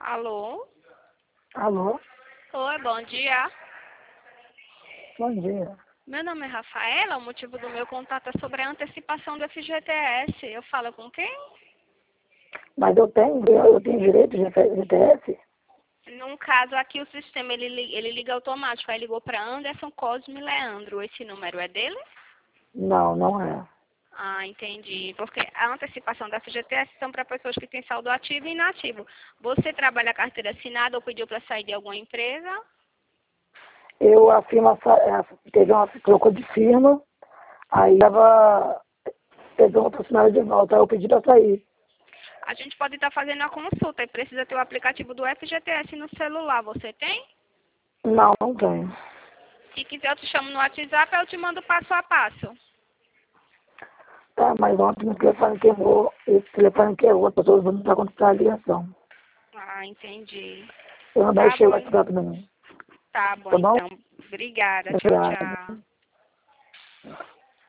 Alô? Alô, Oi, bom dia. bom dia. Meu nome é Rafaela, o motivo do meu contato é sobre a antecipação do FGTS. Eu falo com quem? Mas eu tenho direito de FGTS? Num caso aqui o sistema ele liga automático, aí ligou para Anderson Cosme Leandro. Esse número é dele? Não, não é. Ah, entendi. Porque a antecipação da FGTS são para pessoas que têm saldo ativo e inativo. Você trabalha a carteira assinada ou pediu para sair de alguma empresa? A firma trocou de firma, aí ela teve uma funcionária de volta, aí eu pedi para sair. A gente pode estar fazendo a consulta e precisa ter o aplicativo do FGTS no celular. Você tem? Não, não tenho. Se quiser, eu te chamo no WhatsApp, eu te mando passo a passo. Tá, mas ontem meu telefone queimou, esse telefone queimou, eu estou usando para continuar a ligação. Ah, entendi. Eu não Tá baixei o bom, WhatsApp não. tá bom Tá bom? então. Obrigada. Tchau, Obrigado. tchau.